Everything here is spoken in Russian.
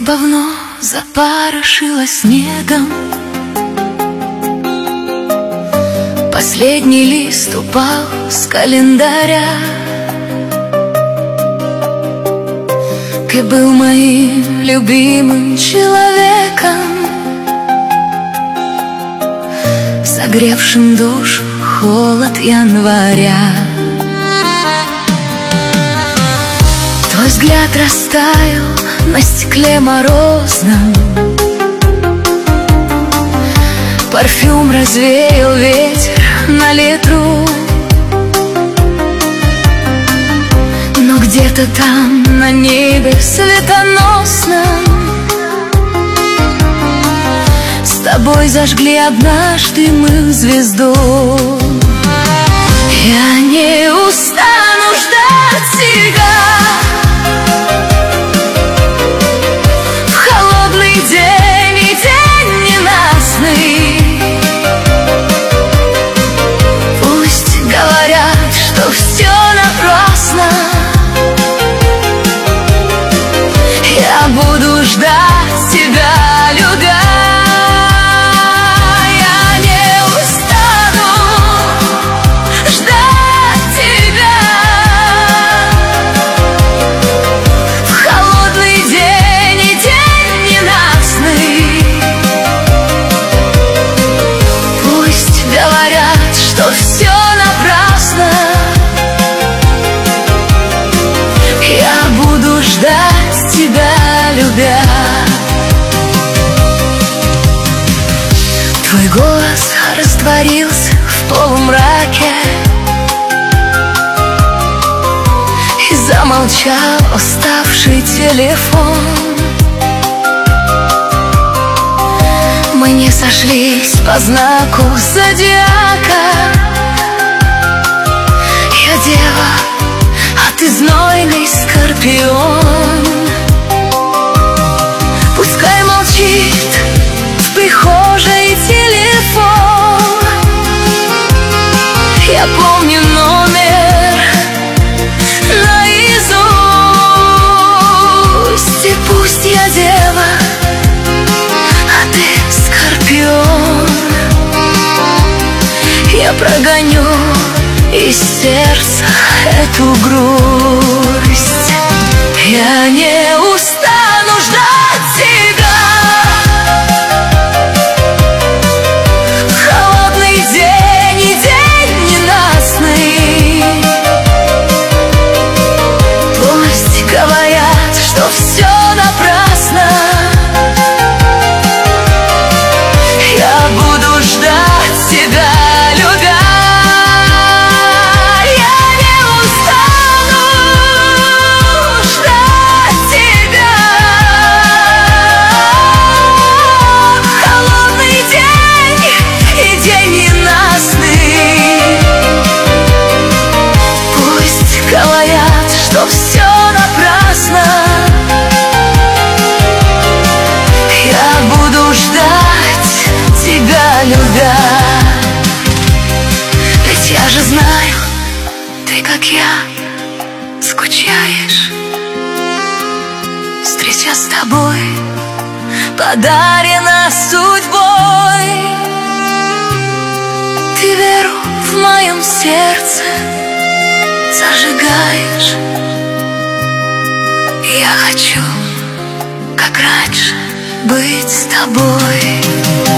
давно запорошило снегом. Последний лист упал с календаря. Ты был моим любимым человеком, согревшим душу холод января. Твой взгляд растаял на стекле морозном, парфюм развеял ветер на ветру. Но где-то там, на небе светоносном, с тобой зажгли однажды мы звезду. Я не устану ждать тебя в холодный день и день ненастный. Пусть говорят, что все напрасно, я буду ждать тебя, любя. Я не устану ждать тебя в холодный день и день ненастный. Пусть говорят, что все напрасно, я буду ждать тебя, любя. Твой голос растворился в полумраке, и замолчал уставший телефон. Мы не сошлись по знаку зодиака. Я дева, а ты знойный скорпион. Пускай молчит в прихожей телефон, я помню номер наизусть. И пусть я дева, а ты скорпион, я прогоню из сердца эту грусть. Я не устану ждать тебя в холодный день и день ненастный. Пусть говорят, что все напрасно, я буду ждать тебя, любя. Говорят, что все напрасно, я буду ждать тебя, любя. Ведь я же знаю, ты, как я, скучаешь. Встреча с тобой подарена судьбой. Ты веру в моем сердце зажигаешь. Я хочу, как раньше, быть с тобой.